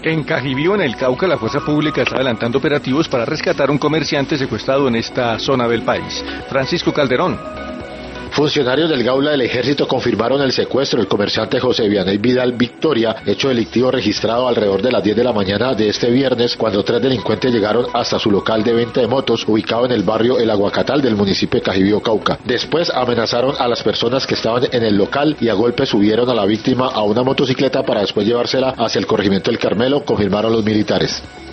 En Cajibío, en el Cauca, la fuerza pública está adelantando operativos para rescatar a un comerciante secuestrado en esta zona del país. Francisco Calderón. Funcionarios del Gaula del Ejército confirmaron el secuestro del comerciante José Vianey Vidal Victoria, hecho delictivo registrado alrededor de las 10 de la mañana de este viernes, cuando 3 delincuentes llegaron hasta su local de venta de motos, ubicado en el barrio El Aguacatal del municipio de Cajibío, Cauca. Después amenazaron a las personas que estaban en el local y a golpes subieron a la víctima a una motocicleta para después llevársela hacia el corregimiento del Carmelo, confirmaron los militares.